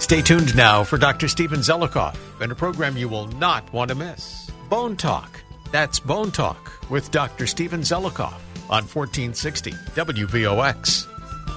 Stay tuned now for Dr. Stephen Zelikoff and a program you will not want to miss. Bone Talk. That's Bone Talk with Dr. Stephen Zelikoff on 1460 WVOX.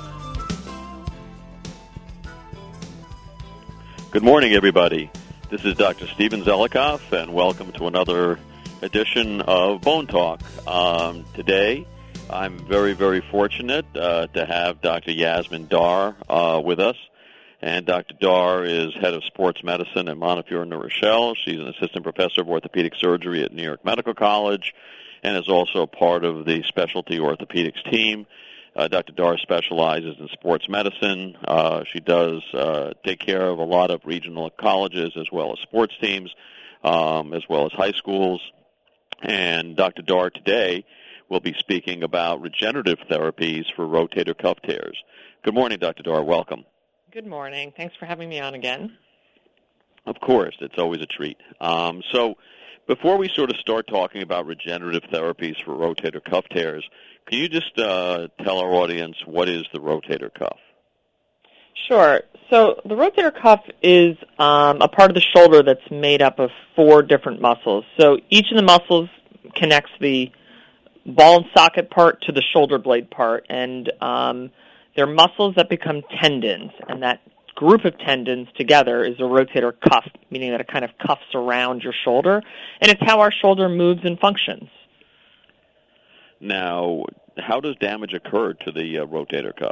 Good morning, everybody. This is Dr. Stephen Zelikoff, and welcome to another edition of Bone Talk. Today, I'm very, very fortunate to have Dr. Yasmin Dar with us. And Dr. Dar is head of sports medicine at Montefiore, New Rochelle. She's an assistant professor of orthopedic surgery at New York Medical College and is also part of the specialty orthopedics team. Dr. Dar specializes in sports medicine. She does take care of a lot of regional colleges as well as sports teams, as well as high schools. And Dr. Dar today will be speaking about regenerative therapies for rotator cuff tears. Good morning, Dr. Dar. Welcome. Good morning. Thanks for having me on again. Of course. It's always a treat. So before we sort of start talking about regenerative therapies for rotator cuff tears, can you just tell our audience what is the rotator cuff? Sure. So the rotator cuff is a part of the shoulder that's made up of 4 different muscles. So each of the muscles connects the ball and socket part to the shoulder blade part, and they're muscles that become tendons, and that group of tendons together is a rotator cuff, meaning that it kind of cuffs around your shoulder, and it's how our shoulder moves and functions. Now, how does damage occur to the rotator cuff?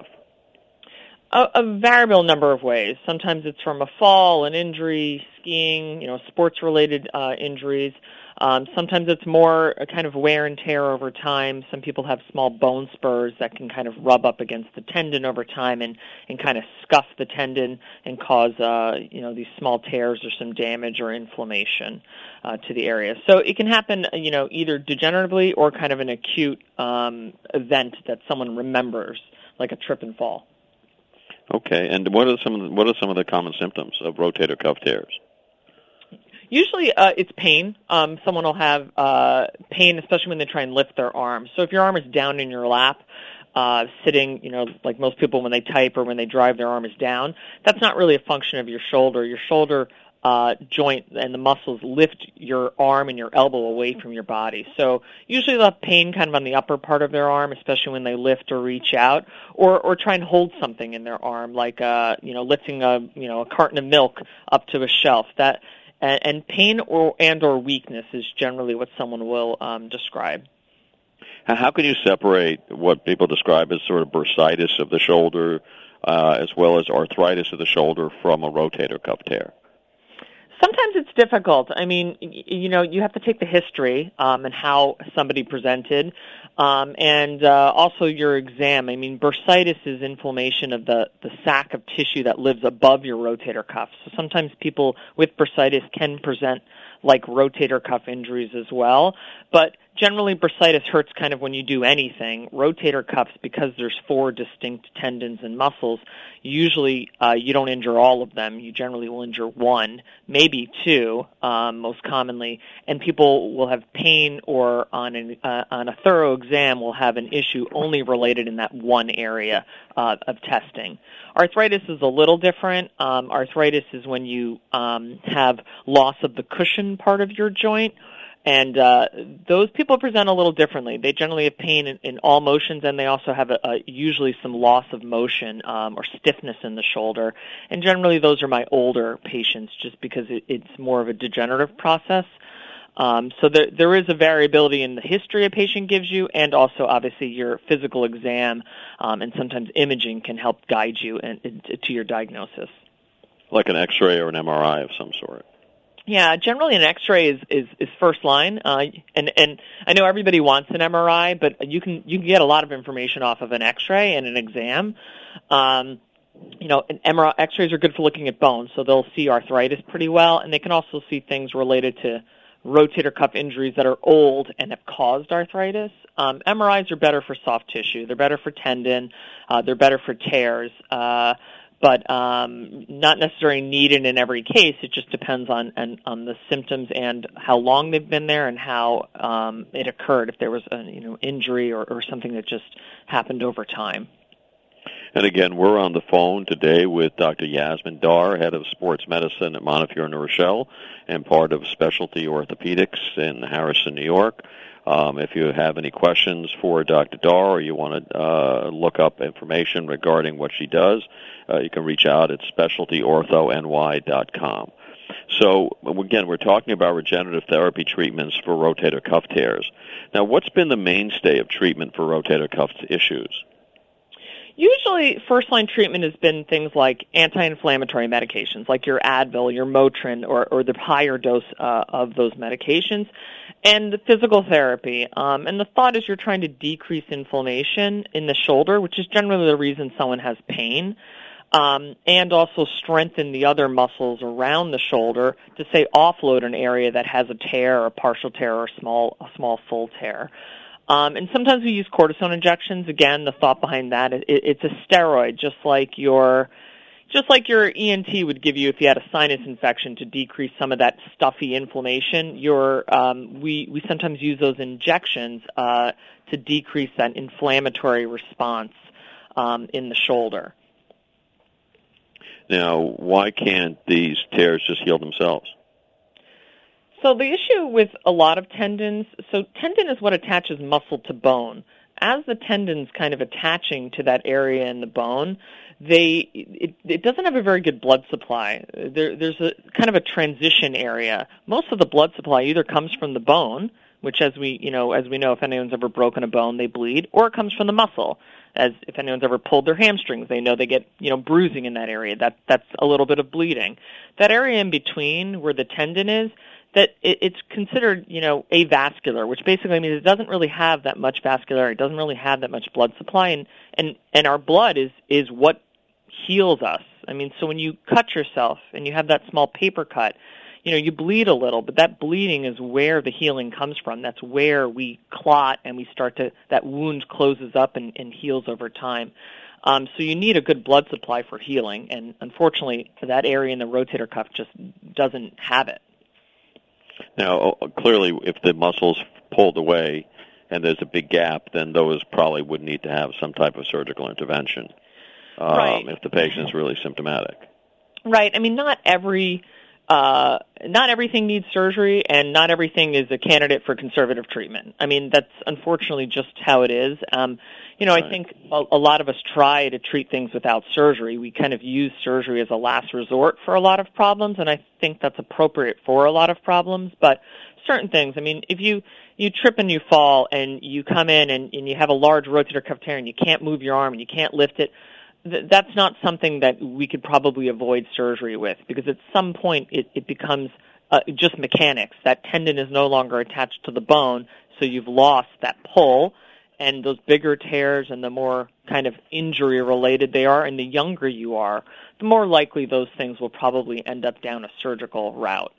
A variable number of ways. Sometimes it's from a fall, an injury, skiing, sports-related injuries. Sometimes it's more a kind of wear and tear over time. Some people have small bone spurs that can kind of rub up against the tendon over time and kind of scuff the tendon and cause, these small tears or some damage or inflammation to the area. So it can happen, either degeneratively or kind of an acute event that someone remembers, like a trip and fall. Okay, and what are some of the common symptoms of rotator cuff tears? Usually it's pain. Someone will have pain, especially when they try and lift their arm. So if your arm is down in your lap, sitting, like most people when they type or when they drive, their arm is down, that's not really a function of your shoulder. Your shoulder joint and the muscles lift your arm and your elbow away from your body. So usually they'll have pain kind of on the upper part of their arm, especially when they lift or reach out, or try and hold something in their arm, like lifting a carton of milk up to a shelf. And pain or weakness is generally what someone will describe. How can you separate what people describe as sort of bursitis of the shoulder as well as arthritis of the shoulder from a rotator cuff tear? Sometimes it's difficult. I mean, you have to take the history and how somebody presented, and also your exam. I mean, bursitis is inflammation of the sac of tissue that lives above your rotator cuff. So sometimes people with bursitis can present like rotator cuff injuries as well. But generally, bursitis hurts kind of when you do anything. Rotator cuffs, because there's 4 distinct tendons and muscles, usually you don't injure all of them. You generally will injure 1, maybe 2, most commonly. And people will have pain or on a thorough exam will have an issue only related in that one area of testing. Arthritis is a little different. Arthritis is when you have loss of the cushion part of your joint. And those people present a little differently. They generally have pain in all motions, and they also have usually some loss of motion or stiffness in the shoulder. And generally those are my older patients just because it's more of a degenerative process. So there is a variability in the history a patient gives you, and also obviously your physical exam and sometimes imaging can help guide you to your diagnosis. Like an X-ray or an MRI of some sort. Yeah, generally an X-ray is first line, and I know everybody wants an MRI, but you can get a lot of information off of an X-ray and an exam. An MRI X-rays are good for looking at bones, so they'll see arthritis pretty well, and they can also see things related to rotator cuff injuries that are old and have caused arthritis. MRIs are better for soft tissue. They're better for tendon. They're better for tears. But not necessarily needed in every case. It just depends on the symptoms and how long they've been there and how it occurred. If there was an injury or something that just happened over time. And again, we're on the phone today with Dr. Yasmin Dar, head of sports medicine at Montefiore New Rochelle and part of Specialty Orthopedics in Harrison, New York. If you have any questions for Dr. Dar or you want to look up information regarding what she does, you can reach out at specialtyorthony.com. So, again, we're talking about regenerative therapy treatments for rotator cuff tears. Now, what's been the mainstay of treatment for rotator cuff issues? Usually, first-line treatment has been things like anti-inflammatory medications, like your Advil, your Motrin, or the higher dose of those medications, and the physical therapy. And the thought is you're trying to decrease inflammation in the shoulder, which is generally the reason someone has pain, and also strengthen the other muscles around the shoulder to, say, offload an area that has a tear, a partial tear, or a small full tear. And sometimes we use cortisone injections. Again, the thought behind that, it's a steroid, just like your ENT would give you if you had a sinus infection to decrease some of that stuffy inflammation. We sometimes use those injections to decrease that inflammatory response in the shoulder. Now, why can't these tears just heal themselves? So the issue with a lot of tendons, so tendon is what attaches muscle to bone. As the tendon's kind of attaching to that area in the bone, it doesn't have a very good blood supply. There's a kind of a transition area. Most of the blood supply either comes from the bone, which as we know, if anyone's ever broken a bone, they bleed, or it comes from the muscle. As if anyone's ever pulled their hamstrings, they know they get, bruising in that area. That's a little bit of bleeding. That area in between where the tendon is, that it's considered, avascular, which basically means it doesn't really have that much vascularity, it doesn't really have that much blood supply, and our blood is what heals us. I mean, so when you cut yourself and you have that small paper cut, you bleed a little, but that bleeding is where the healing comes from. That's where we clot and we that wound closes up and heals over time. So you need a good blood supply for healing, and unfortunately, that area in the rotator cuff just doesn't have it. Now, clearly, if the muscle's pulled away and there's a big gap, then those probably would need to have some type of surgical intervention if the patient is really symptomatic. Right. I mean, not everything needs surgery, and not everything is a candidate for conservative treatment. I mean, that's unfortunately just how it is. I think a lot of us try to treat things without surgery. We kind of use surgery as a last resort for a lot of problems, and I think that's appropriate for a lot of problems. But certain things, I mean, if you trip and you fall and you come in and you have a large rotator cuff tear and you can't move your arm and you can't lift it, that's not something that we could probably avoid surgery with, because at some point it becomes just mechanics. That tendon is no longer attached to the bone, so you've lost that pull, and those bigger tears and the more kind of injury-related they are and the younger you are, the more likely those things will probably end up down a surgical route.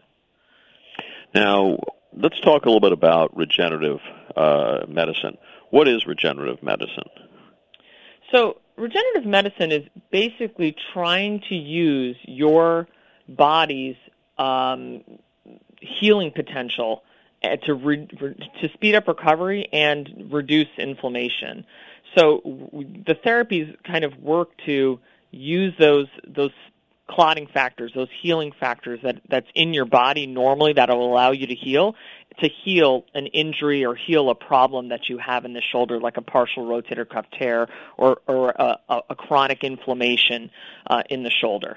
Now, let's talk a little bit about regenerative medicine. What is regenerative medicine? So regenerative medicine is basically trying to use your body's healing potential to speed up recovery and reduce inflammation. So the therapies kind of work to use those clotting factors, those healing factors that's in your body normally that will allow you to heal an injury or heal a problem that you have in the shoulder, like a partial rotator cuff tear or a chronic inflammation in the shoulder.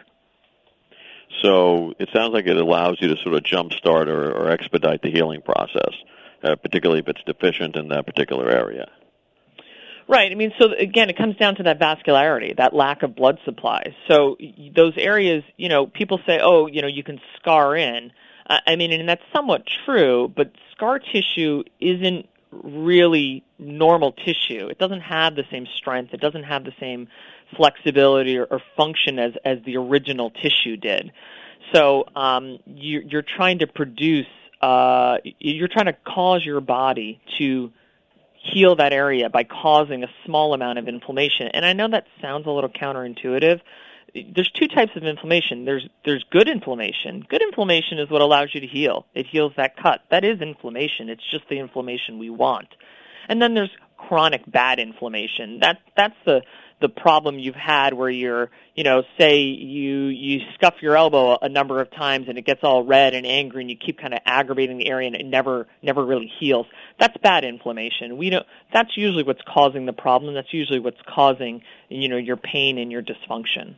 So it sounds like it allows you to sort of jumpstart or expedite the healing process, particularly if it's deficient in that particular area. Right. I mean, so again, it comes down to that vascularity, that lack of blood supply. So those areas, people say, you can scar in. I mean, and that's somewhat true, but scar tissue isn't really normal tissue. It doesn't have the same strength. It doesn't have the same flexibility or function as the original tissue did. So you're trying to you're trying to cause your body to heal that area by causing a small amount of inflammation. And I know that sounds a little counterintuitive. There's two types of inflammation. There's good inflammation. Good inflammation is what allows you to heal. It heals that cut. That is inflammation. It's just the inflammation we want. And then there's chronic bad inflammation. That's the the problem you've had where you're, say you scuff your elbow a number of times and it gets all red and angry and you keep kind of aggravating the area and it never really heals. That's bad inflammation. That's usually what's causing the problem. That's usually what's causing, your pain and your dysfunction.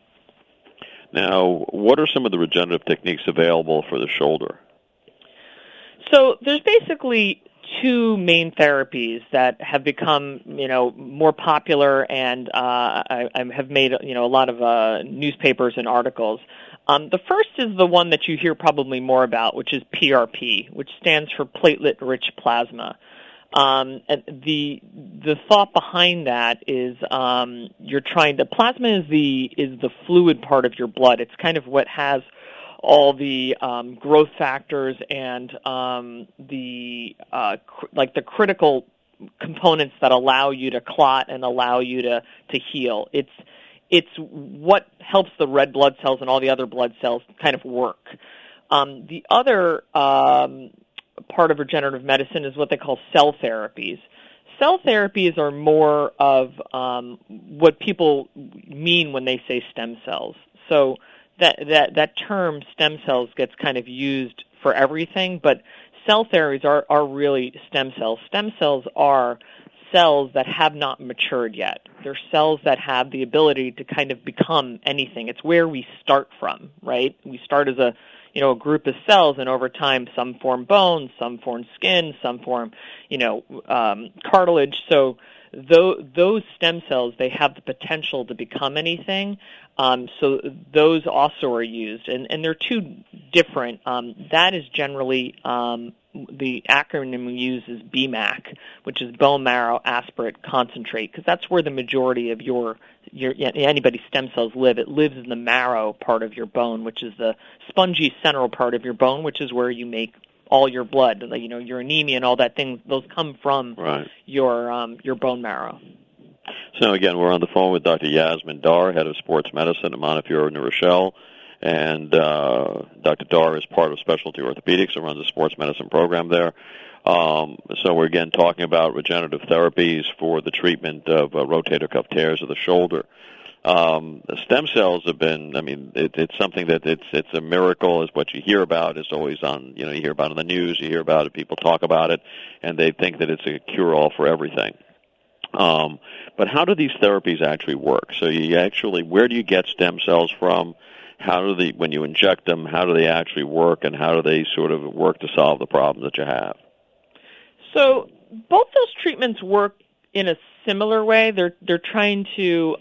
Now, what are some of the regenerative techniques available for the shoulder? So there's basically two main therapies that have become, more popular, and I have made, a lot of newspapers and articles. The first is the one that you hear probably more about, which is PRP, which stands for platelet-rich plasma. And the thought behind that is plasma is the fluid part of your blood. It's kind of what has all the growth factors and the critical components that allow you to clot and allow you to heal. It's what helps the red blood cells and all the other blood cells kind of work. The other part of regenerative medicine is what they call cell therapies. Cell therapies are more of what people mean when they say stem cells. So that term stem cells gets kind of used for everything, but cell therapies are really stem cells. Stem cells are cells that have not matured yet. They're cells that have the ability to kind of become anything. It's where we start from, right? We start as a group of cells, and over time, some form bone, some form skin, some form, cartilage. So those stem cells, they have the potential to become anything. So those also are used, and they're two different. That is generally the acronym we use is BMAC, which is bone marrow aspirate concentrate, because that's where the majority of your anybody's stem cells live. It lives in the marrow part of your bone, which is the spongy central part of your bone, which is where you make all your blood. Your anemia and all that thing. Those come from your bone marrow. So again, we're on the phone with Dr. Yasmin Dar, head of sports medicine at Montefiore, New Rochelle. And Dr. Dar is part of Specialty Orthopedics and runs a sports medicine program there. So we're, again, talking about regenerative therapies for the treatment of rotator cuff tears of the shoulder. The stem cells have been, it's something that it's a miracle, is what you hear about. It's always on, you hear about it in the news, you hear about it, people talk about it, and they think that it's a cure-all for everything. But how do these therapies actually work? So where do you get stem cells from? When you inject them, how do they actually work, and how do they sort of work to solve the problem that you have? So both those treatments work in a similar way. They're trying to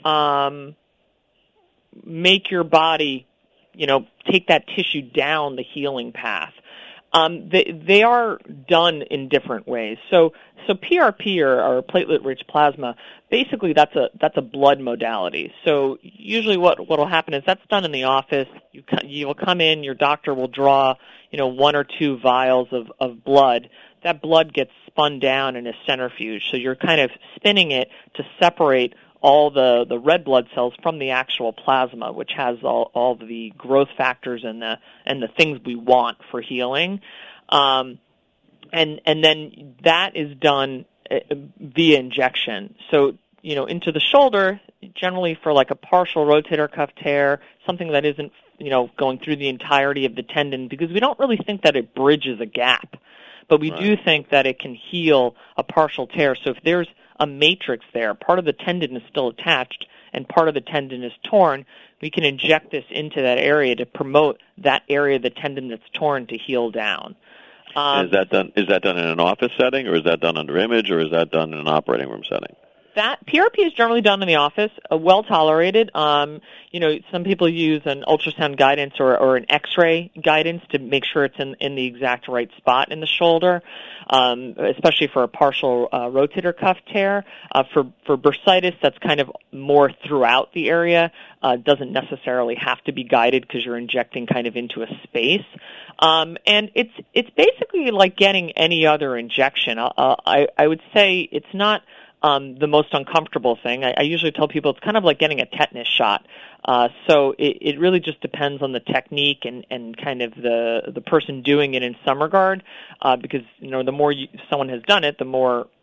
make your body, take that tissue down the healing path. They are done in different ways. So PRP or platelet-rich plasma, basically that's a blood modality. So usually what will happen is that's done in the office. You will come in, your doctor will draw, 1 or 2 vials of blood. That blood gets spun down in a centrifuge. So you're kind of spinning it to separate all the red blood cells from the actual plasma, which has all the growth factors and the things we want for healing. And then that is done via injection. So, into the shoulder, generally for like a partial rotator cuff tear, something that isn't, going through the entirety of the tendon, because we don't really think that it bridges a gap. But we do think that it can heal a partial tear. So if there's a matrix there, part of the tendon is still attached and part of the tendon is torn, we can inject this into that area to promote that area of the tendon that's torn to heal down. Is that done in an office setting, or is that done under image, or is that done in an operating room setting? That PRP is generally done in the office, well tolerated. Some people use an ultrasound guidance or an X-ray guidance to make sure it's in the exact right spot in the shoulder, especially for a partial rotator cuff tear. For bursitis, that's kind of more throughout the area. Doesn't necessarily have to be guided because you're injecting kind of into a space. And it's basically like getting any other injection. I would say it's not the most uncomfortable thing. I usually tell people it's kind of like getting a tetanus shot. So it really just depends on the technique and kind of the person doing it in some regard, because the more someone has done it, the more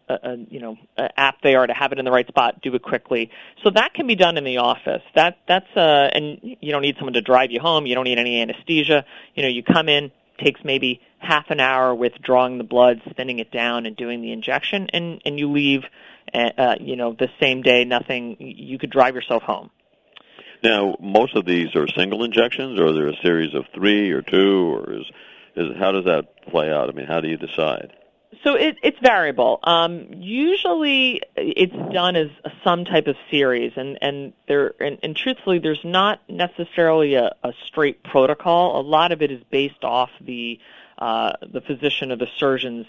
a apt they are to have it in the right spot, do it quickly. So that can be done in the office. And you don't need someone to drive you home. You don't need any anesthesia. You come in, takes maybe half an hour with drawing the blood, spinning it down, and doing the injection, and you leave, the same day. Nothing. You could drive yourself home. Now, most of these are single injections, or are there a series of 3 or 2, or how does that play out? I mean, how do you decide? So it's variable. Usually, it's done as some type of series, and truthfully, there's not necessarily a straight protocol. A lot of it is based off the physician or the surgeon's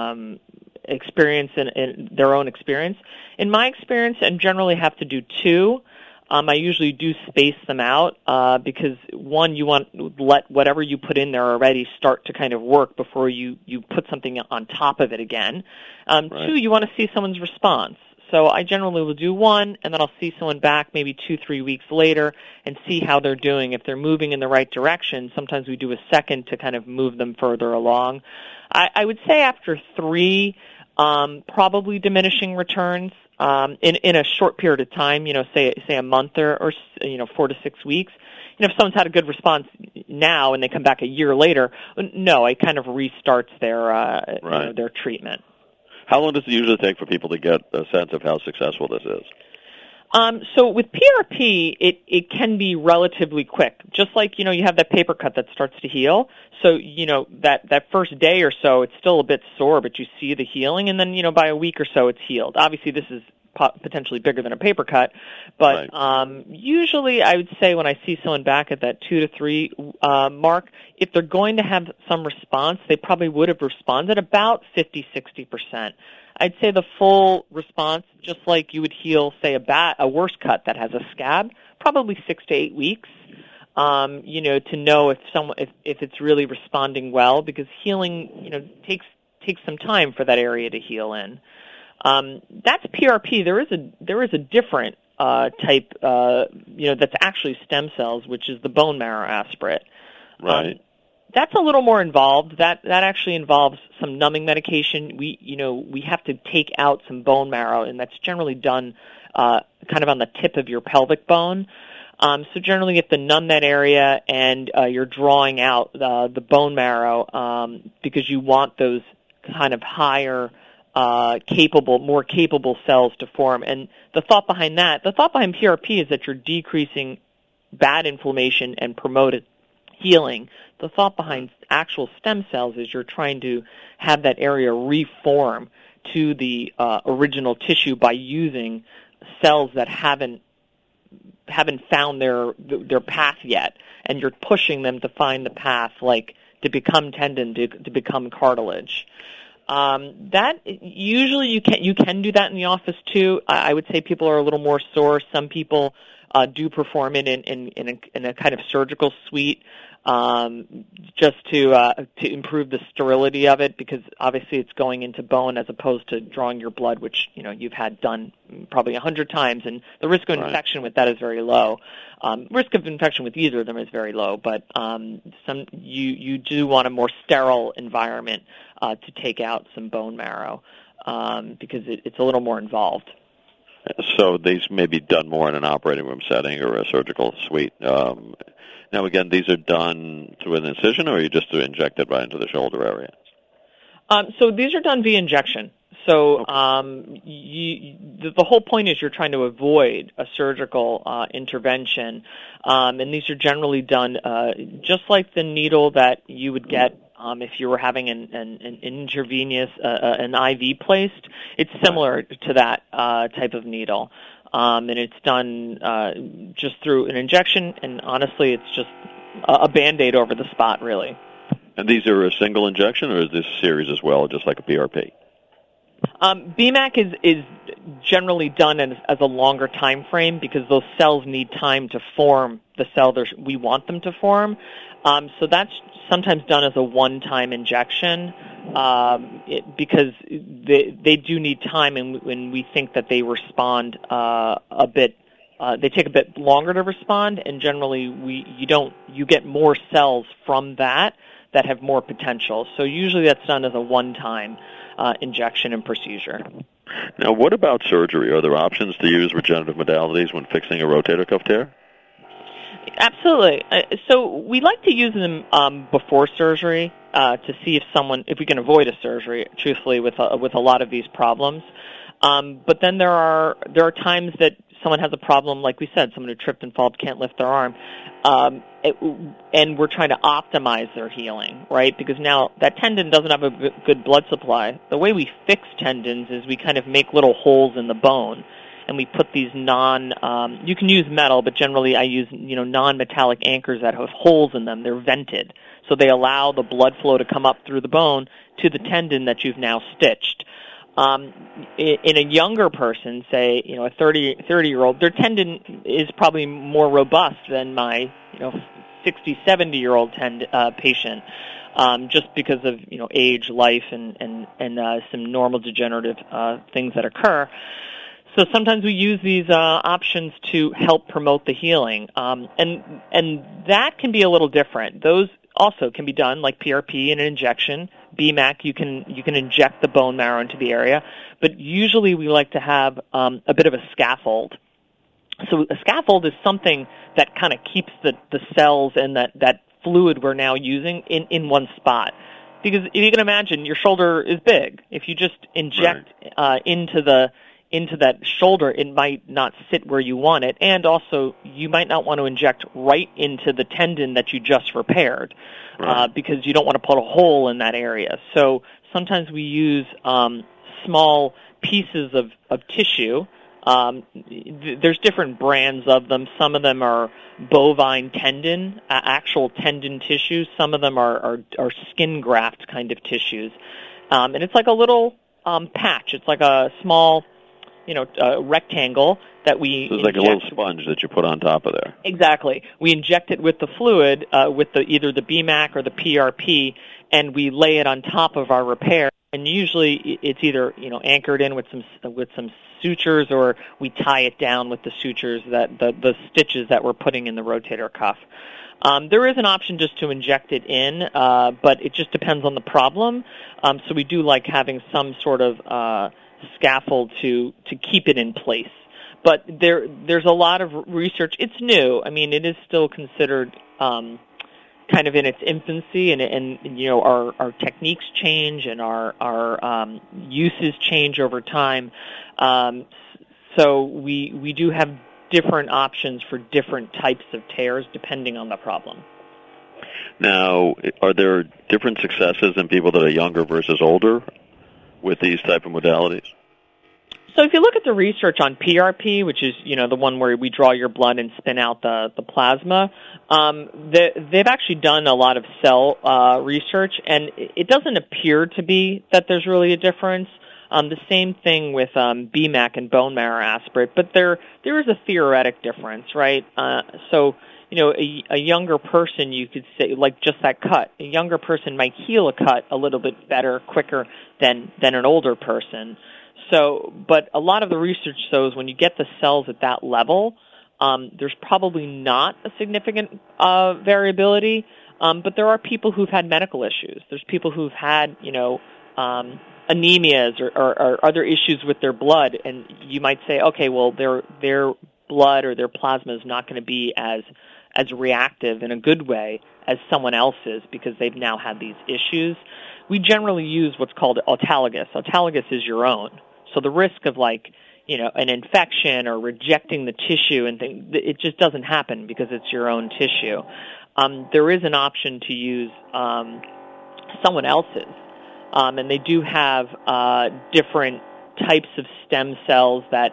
experience and their own experience. In my experience, I generally have to do 2. I usually do space them out because, one, you want to let whatever you put in there already start to kind of work before you put something on top of it again. Right. 2, you want to see someone's response. So I generally will do 1, and then I'll see someone back maybe 2-3 weeks later and see how they're doing. If they're moving in the right direction, sometimes we do a second to kind of move them further along. I would say after 3, probably diminishing returns. In a short period of time, say a month or 4 to 6 weeks. If someone's had a good response now and they come back a year later, no, it kind of restarts their treatment. How long does it usually take for people to get a sense of how successful this is? So with PRP, it can be relatively quick. Just like, you have that paper cut that starts to heal. So, that first day or so, it's still a bit sore, but you see the healing, and then, by a week or so, it's healed. Obviously, this is potentially bigger than a paper cut, but right. Usually I would say when I see someone back at that 2 to 3 mark, if they're going to have some response, they probably would have responded about 50-60%. I'd say the full response, just like you would heal, say, a worse cut that has a scab, probably 6 to 8 weeks. To know if it's really responding well, because healing, takes some time for that area to heal in. That's PRP. There is a different type, that's actually stem cells, which is the bone marrow aspirate. Right. That's a little more involved. That actually involves some numbing medication. We have to take out some bone marrow, and that's generally done kind of on the tip of your pelvic bone. So generally you have to numb that area, and you're drawing out the bone marrow because you want those kind of higher, more capable cells to form. And the thought behind PRP is that you're decreasing bad inflammation and promoted healing. The thought behind actual stem cells is you're trying to have that area reform to the original tissue by using cells that haven't found their path yet, and you're pushing them to find the path, like to become tendon, to become cartilage. That usually you can do that in the office too. I would say people are a little more sore. Some people do perform it in a kind of surgical suite, just to improve the sterility of it, because obviously it's going into bone as opposed to drawing your blood, which you've had done probably 100 times, and the risk of infection with that is very low. Risk of infection with either of them is very low, but you do want a more sterile environment to take out some bone marrow because it's a little more involved. So these may be done more in an operating room setting or a surgical suite. Now, again, these are done through an incision, or you just inject it right into the shoulder area? So these are done via injection. So the whole point is you're trying to avoid a surgical intervention, and these are generally done just like the needle that you would get if you were having an intravenous, an IV placed. It's similar to that type of needle, and it's done just through an injection, and honestly, it's just a Band-Aid over the spot, really. And these are a single injection, or is this series as well, just like a PRP? BMAC is generally done as a longer time frame because those cells need time to form the cell we want them to form. So that's sometimes done as a one-time injection because they do need time, and when we think that they respond a bit, they take a bit longer to respond, and generally you get more cells from that have more potential. So usually that's done as a one-time injection and procedure. Now, what about surgery? Are there options to use regenerative modalities when fixing a rotator cuff tear? Absolutely. So we like to use them before surgery to see if we can avoid a surgery, truthfully, with a lot of these problems. But then there are times that someone has a problem, like we said, someone who tripped and fell, can't lift their arm, and we're trying to optimize their healing, right? Because now that tendon doesn't have a good blood supply. The way we fix tendons is we kind of make little holes in the bone, and we put these you can use metal, but generally I use non-metallic anchors that have holes in them. They're vented, so they allow the blood flow to come up through the bone to the tendon that you've now stitched. In a younger person, say, a 30-year-old, their tendon is probably more robust than my, 60, 70-year-old patient, just because of, age, life, and some normal degenerative things that occur. So sometimes we use these options to help promote the healing, and that can be a little different. Those also can be done like PRP and an injection. BMAC, you can inject the bone marrow into the area, but usually we like to have a bit of a scaffold. So a scaffold is something that kind of keeps the cells and that fluid we're now using in one spot. Because if you can imagine, your shoulder is big. If you just inject into that shoulder, it might not sit where you want it, and also you might not want to inject right into the tendon that you just repaired, because you don't want to put a hole in that area. So sometimes we use small pieces of tissue. There's different brands of them. Some of them are bovine tendon, actual tendon tissues. Some of them are skin graft kind of tissues. And it's like a little patch. It's like a small rectangle that we So it's like a little sponge that you put on top of there. Exactly. We inject it with the fluid, with either the BMAC or the PRP, and we lay it on top of our repair. And usually it's either anchored in with some sutures, or we tie it down with the sutures, that the stitches that we're putting in the rotator cuff. There is an option just to inject it in, but it just depends on the problem. So we do like having some sort of scaffold to keep it in place. But there's a lot of research. It's new. I mean, it is still considered kind of in its infancy, and our techniques change and our uses change over time. So we do have different options for different types of tears depending on the problem. Now, are there different successes in people that are younger versus older with these type of modalities? So if you look at the research on PRP, which is the one where we draw your blood and spin out the plasma, they've actually done a lot of cell research, and it doesn't appear to be that there's really a difference. The same thing with BMAC and bone marrow aspirate, but there is a theoretic difference, right? So a younger person, you could say, like just that cut, a younger person might heal a cut a little bit better, quicker than an older person. So, but a lot of the research shows when you get the cells at that level, there's probably not a significant variability, but there are people who've had medical issues. There's people who've had, anemias or other issues with their blood, and you might say, okay, well, their blood or their plasma is not going to be as reactive in a good way as someone else's because they've now had these issues. We generally use what's called autologous. Autologous is your own. So the risk of an infection or rejecting the tissue and things, it just doesn't happen because it's your own tissue. There is an option to use someone else's, and they do have different types of stem cells that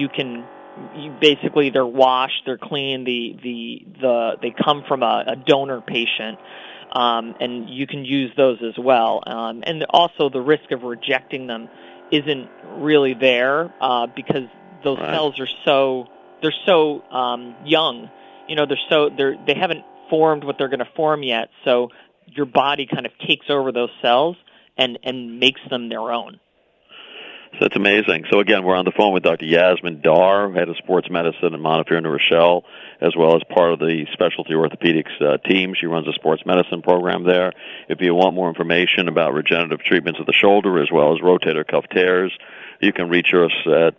basically they're washed, they're clean, they come from a donor patient. And you can use those as well. And also the risk of rejecting them isn't really there because those cells are so young. They haven't formed what they're going to form yet. So your body kind of takes over those cells and makes them their own. So that's amazing. So again, we're on the phone with Dr. Yasmin Dar, head of sports medicine in Montefiore, New Rochelle, as well as part of the specialty orthopedics team. She runs a sports medicine program there. If you want more information about regenerative treatments of the shoulder as well as rotator cuff tears, you can reach us at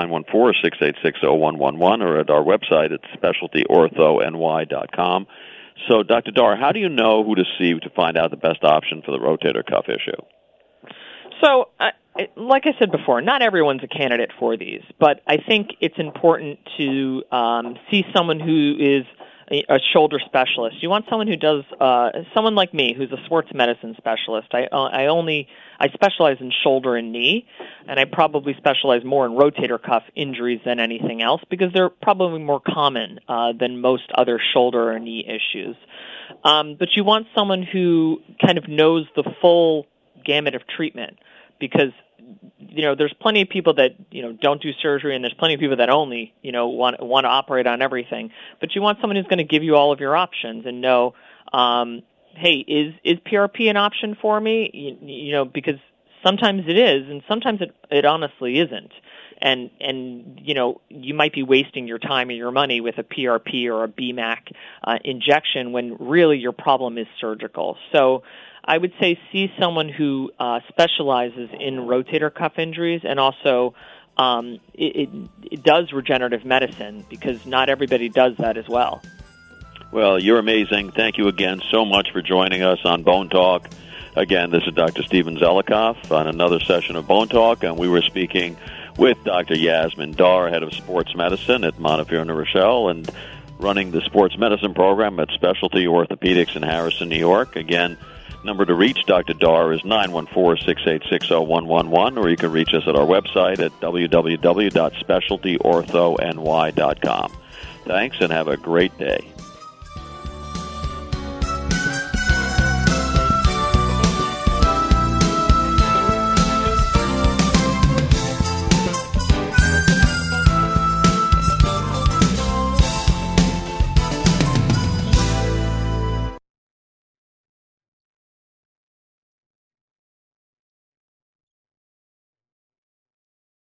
914-686-0111 or at our website at specialtyorthony.com. So, Dr. Dar, how do you know who to see to find out the best option for the rotator cuff issue? So, like I said before, not everyone's a candidate for these, but I think it's important to see someone who is a shoulder specialist. You want someone who does, someone like me, who's a sports medicine specialist. I specialize in shoulder and knee, and I probably specialize more in rotator cuff injuries than anything else because they're probably more common than most other shoulder or knee issues. But you want someone who kind of knows the full gamut of treatment because there's plenty of people that don't do surgery, and there's plenty of people that only want to operate on everything. But you want someone who's going to give you all of your options and know, hey, is PRP an option for me? Because sometimes it is, and sometimes it honestly isn't. And you might be wasting your time or your money with a PRP or a BMAC injection when really your problem is surgical. So I would say see someone who specializes in rotator cuff injuries, and also it does regenerative medicine because not everybody does that as well. Well, you're amazing. Thank you again so much for joining us on Bone Talk. Again, this is Dr. Steven Zelikoff on another session of Bone Talk, and we were speaking with Dr. Yasmin Dar, head of sports medicine at Montefiore, New Rochelle, and running the sports medicine program at Specialty Orthopedics in Harrison, New York. Again, number to reach Dr. Dar is 914-686-0111, or you can reach us at our website at www.specialtyorthony.com. Thanks, and have a great day.